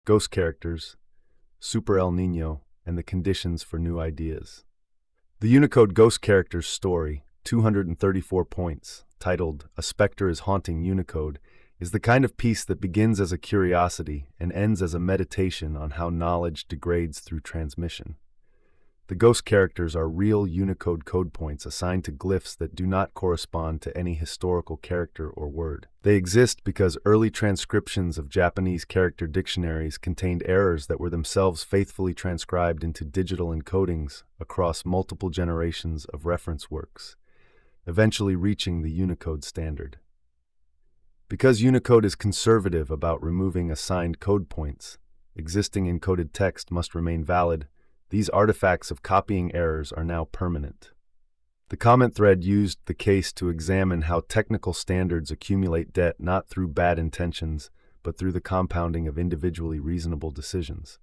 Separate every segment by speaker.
Speaker 1: Ghost characters, Super El Nino, and the conditions for new ideas. The Unicode Ghost Characters story, 234 points, titled A Spectre is Haunting Unicode, is the kind of piece that begins as a curiosity and ends as a meditation on how knowledge degrades through transmission. The ghost characters are real Unicode code points assigned to glyphs that do not correspond to any historical character or word. They exist because early transcriptions of Japanese character dictionaries contained errors that were themselves faithfully transcribed into digital encodings across multiple generations of reference works, eventually reaching the Unicode standard. Because Unicode is conservative about removing assigned code points, existing encoded text must remain valid. These artifacts of copying errors are now permanent. The comment thread used the case to examine how technical standards accumulate debt not through bad intentions, but through the compounding of individually reasonable decisions.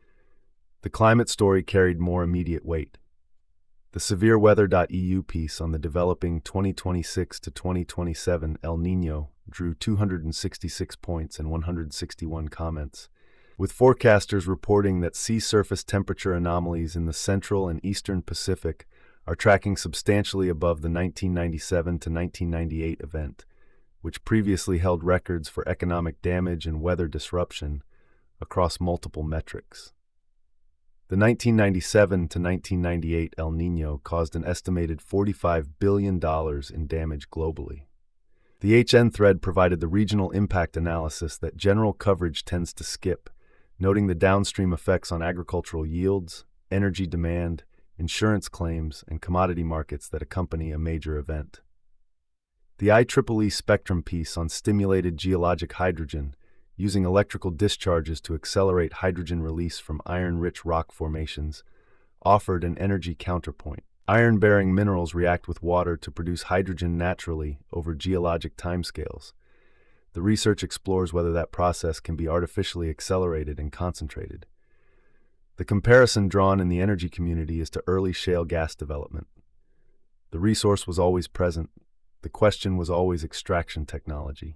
Speaker 1: The climate story carried more immediate weight. The SevereWeather.eu piece on the developing 2026 to 2027 El Niño drew 266 points and 161 comments, with forecasters reporting that sea surface temperature anomalies in the central and eastern Pacific are tracking substantially above the 1997 to 1998 event, which previously held records for economic damage and weather disruption across multiple metrics. The 1997 to 1998 El Niño caused an estimated $45 billion in damage globally. The HN thread provided the regional impact analysis that general coverage tends to skip, noting the downstream effects on agricultural yields, energy demand, insurance claims, and commodity markets that accompany a major event. The IEEE Spectrum piece on stimulated geologic hydrogen, using electrical discharges to accelerate hydrogen release from iron-rich rock formations, offered an energy counterpoint. Iron-bearing minerals react with water to produce hydrogen naturally over geologic timescales. The research explores whether that process can be artificially accelerated and concentrated. The comparison drawn in the energy community is to early shale gas development. The resource was always present. The question was always extraction technology.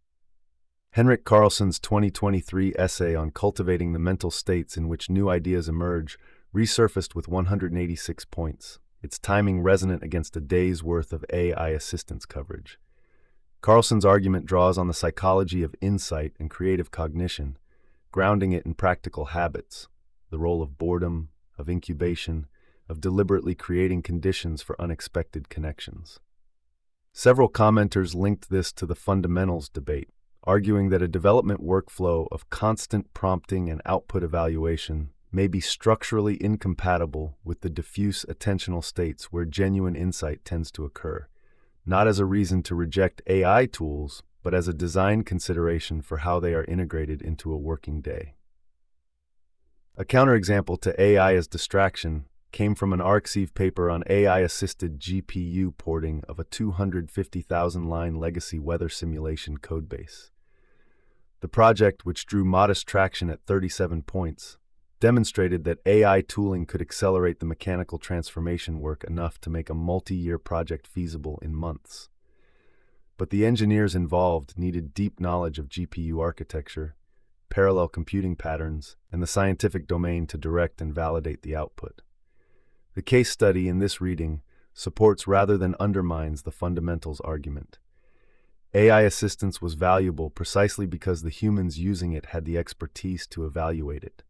Speaker 1: Henrik Carlson's 2023 essay on cultivating the mental states in which new ideas emerge resurfaced with 186 points, its timing resonant against a day's worth of AI assistance coverage. Carlson's argument draws on the psychology of insight and creative cognition, grounding it in practical habits, the role of boredom, of incubation, of deliberately creating conditions for unexpected connections. Several commenters linked this to the fundamentals debate, arguing that a development workflow of constant prompting and output evaluation may be structurally incompatible with the diffuse attentional states where genuine insight tends to occur, not as a reason to reject AI tools, but as a design consideration for how they are integrated into a working day. A counterexample to AI as distraction came from an ArcSieve paper on AI-assisted GPU porting of a 250,000-line legacy weather simulation codebase. The project, which drew modest traction at 37 points, demonstrated that AI tooling could accelerate the mechanical transformation work enough to make a multi-year project feasible in months. But the engineers involved needed deep knowledge of GPU architecture, parallel computing patterns, and the scientific domain to direct and validate the output. The case study in this reading supports rather than undermines the fundamentals argument. AI assistance was valuable precisely because the humans using it had the expertise to evaluate it.